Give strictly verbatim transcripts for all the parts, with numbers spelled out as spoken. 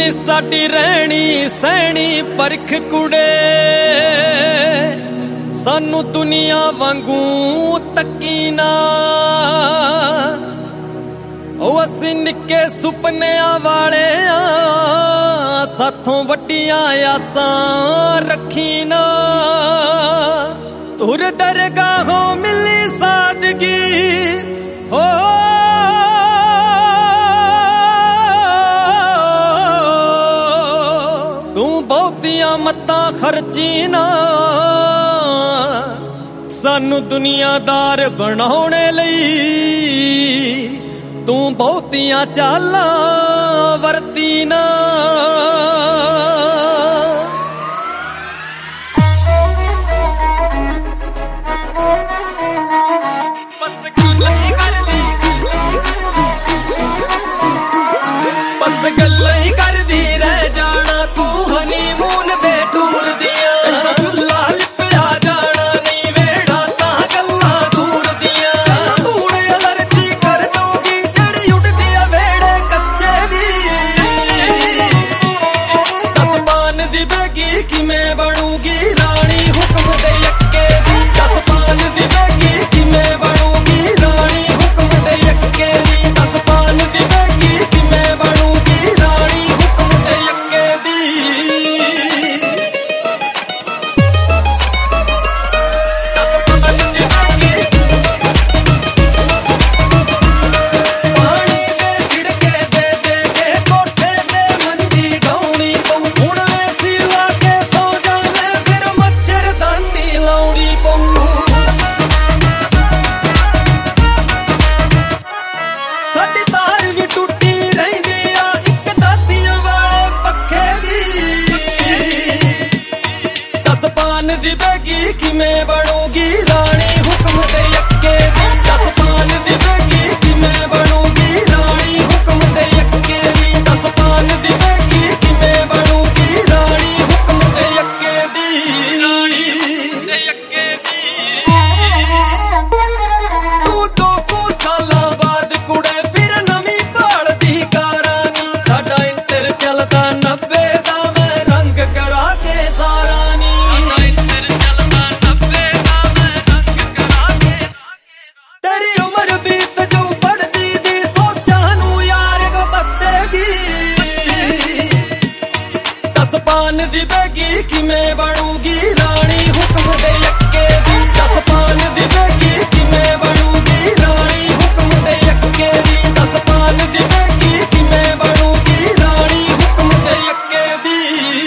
ਨੀ ਸਾਡੀ ਰਹਿਣੀ ਸਹਿਣੀ ਪਰਖ ਕੁੜੇ, ਸਾਨੂੰ ਦੁਨੀਆ ਵਾਂਗੂ ਤੱਕੀ ਨਾ। ਉਹ ਅਸੀਂ ਨਿੱਕੇ ਸੁਪਨਿਆਂ ਵਾਲੇ ਆ, ਸਾਥੋਂ ਵੱਡੀਆਂ ਆਸਾਂ ਰੱਖੀ ਨਾ। ਤੁਰ ਦਰਗਾਹੋਂ ਮਿਲੀ ਸਾਦਗੀ ਹੋ, ਤੂੰ ਬਹੁਤੀਆਂ ਮੱਤਾਂ ਖਰਚੀ ਨਾ। ਸਾਨੂੰ ਦੁਨੀਆਦਾਰ ਬਣਾਉਣੇ ਲਈ ਤੂੰ ਬਹੁਤੀਆਂ ਚਾਲਾਂ ਵਰਤੀ ਨਾ। ਬਸ ਗੱਲਾਂ ਹੀ ਕਰਦੀ ਰਹਿ ਜਾਣਾ ਤੂੰ ਹਨੀਮੂਨ ਦੇ ਟੂਰ ਦੀਆਂ। ਲਾਲ ਪਿਆ ਜਾਣਾ ਨਹੀਂ ਵੇੜਾ ਤਾਂ ਗੱਲਾਂ ਦੂਰ ਦੀਆਂ। ਧੂੜ ਅਲਰਜੀ ਕਰ ਦੂਗੀ ਜਿਹੜੀ ਉੱਡਦੀ ਆ ਵੇੜੇ ਕੱਚੇ ਦੀ। ਦਸ ਪਾਨ ਦੀ ਬੈਗੀ ਕਿਵੇਂ ਬਣੂਗੀ ਰਾਣੀ ਹੁਕਮ ਦੇ ਯੱਕੇ ਦੀ। ਦਸ ਪਾਨ ਦੀ ਬੈਗੀ ਕਿਵੇਂ ਬਣੂਗੀ ਰਾਣੀ ਹੁਕਮ ਦੇ ਯੱਕੇ ਦੀ। ਦਸ ਪਾਨ ਦੀ ਬੈਗੀ ਕਿਵੇਂ ਬਣੂਗੀ ਰਾਣੀ ਹੁਕਮ ਦੇ ਯੱਕੇ ਦੀ। ਪਾਣੀ ਦੇ ਛਿੜਕੇ ਦੇ ਦੇ ਕੇ ਕੋਠੇ ਤੇ ਮੰਜੀ ਢਾਉਣੀ ਪਊ। ਹੁਣ ਏਸੀ ਲਾ ਕੇ ਸੌ ਜਾਵੇਂ ਫਿਰ ਮੱਛਰਦਾਨੀ ਲਾਉਣੀ ਪਊ। ਸਾਡੀ ਤਾਰ ਵੀ ਟੁੱਟੀ ਰਹਿੰਦੀ ਆ ਇੱਕ ਦਾਤੀਆਂ ਵਾਲੇ ਪੱਖੇ ਦੀ। ਦਸ ਪਾਨ ਦੀ ਬੈਗੀ ਕਿਵੇਂ ਬਣੂਗੀ ਰਾਣੀ ਹੁਕਮ ਦੇ ਯੱਕੇ ਦੀ। ਦਸ ਪਾਨ ਦੀ ਬੈਗੀ ਕਿਵੇਂ ਬਣੂਗੀ ਰਾਣੀ ਹੁਕਮ ਦੇ ਯੱਕੇ ਦੀ। ਦਸ ਪਾਨ ਦੀ ਬੈਗੀ ਕਿਵੇਂ ਬਣੂਗੀ ਰਾਣੀ ਹੁਕਮ ਦੇ ਯੱਕੇ ਦੀ। ਰਾਣੀ ਦੇ ਯੱਕੇ ਦੀ। ਤੂੰ ਦੋ ਕੁ ਸਾਲਾਂ ਬਾਅਦ ਕੁੜੇ ਫਿਰ ਨਵੀਂ ਭਾਲਦੀ ਕਾਰਾਂ ਨੀ। ਸਾਡਾ ਇੰਟਰ ਚੱਲਦਾ ਨੱਬੇ ਦਾ ਮੈਂ ਰੰਗ ਕਰਾ ਕੇ ਸਾਰਾ ਨੀ। ਸਾਡਾ ਇੰਟਰ ਚੱਲਦਾ ਨੱਬੇ ਦਾ ਮੈਂ ਰੰਗ ਕਰਾ ਕੇ। ਤੇਰੀ ਉਮਰ ਬੀਤ ਜੂ ਪੜਦੀ ਦੀ ਸੋਚਾਂ ਨੂੰ ਯਾਰ ਗਬੱਤੇ ਦੀ। ਦਸ ਪਾਨ ਦੀ ਬੈਗੀ ਕਿਵੇਂ ਬਣੂਗੀ ਰਾਣੀ ਹੁਕਮ ਦੇ ਯੱਕੇ ਦੀ। ਦਸ ਪਾਨ ਦੀ ਬੈਗੀ ਕਿਵੇਂ ਬਣੂਗੀ ਰਾਣੀ ਹੁਕਮ ਦੇ ਯੱਕੇ ਦੀ। ਦਸ ਪਾਨ ਦੀ ਬੈਗੀ ਕਿਵੇਂ ਬਣੂਗੀ ਰਾਣੀ ਹੁਕਮ ਦੇ ਯੱਕੇ ਦੀ।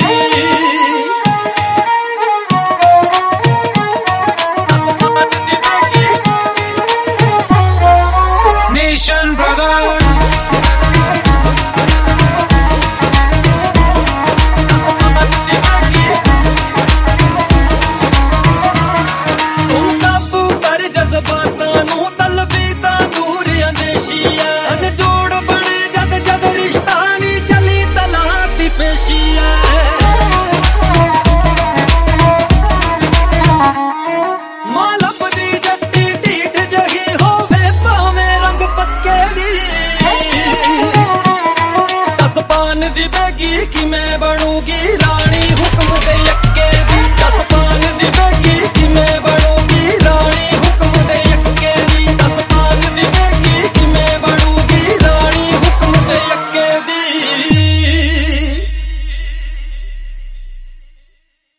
Nation brother, ਤੂੰ ਕਾਬੂ ਕਰ ਜਜ਼ਬਾਤਾਂ ਨੂੰ ਤਲਬੀ ਤਾਂ ਦੂਰ ਅੰਦੇਸ਼ੀਆ। ਅਨਜੋੜ ਬਣੇ ਜਦ ਜਦ ਰਿਸ਼ਤਾ ਨੀ ਚਲੀ ਤਲਾਕ ਦੀ ਪੇਸ਼ੀਆ। ਮਾਂ ਲੱਭਦੀ ਜੱਟੀ ਢੀਠ ਜਹੀ ਹੋਵੇ ਭਾਵੇਂ ਰੰਗ ਪੱਕੇ ਦੀ। ਦਸ ਪਾਨ ਦੀ ਬੈਗੀ ਕਿਵੇਂ ਬਣੂਗੀ ਰਾਣੀ ਹੁਕਮ ਦੇ ਯੱਕੇ ਦੀ। ਦਸ ਪਾਨ ਦੀ ਬੈਗੀ ਕਿਵੇਂ ਬਣੂਗੀ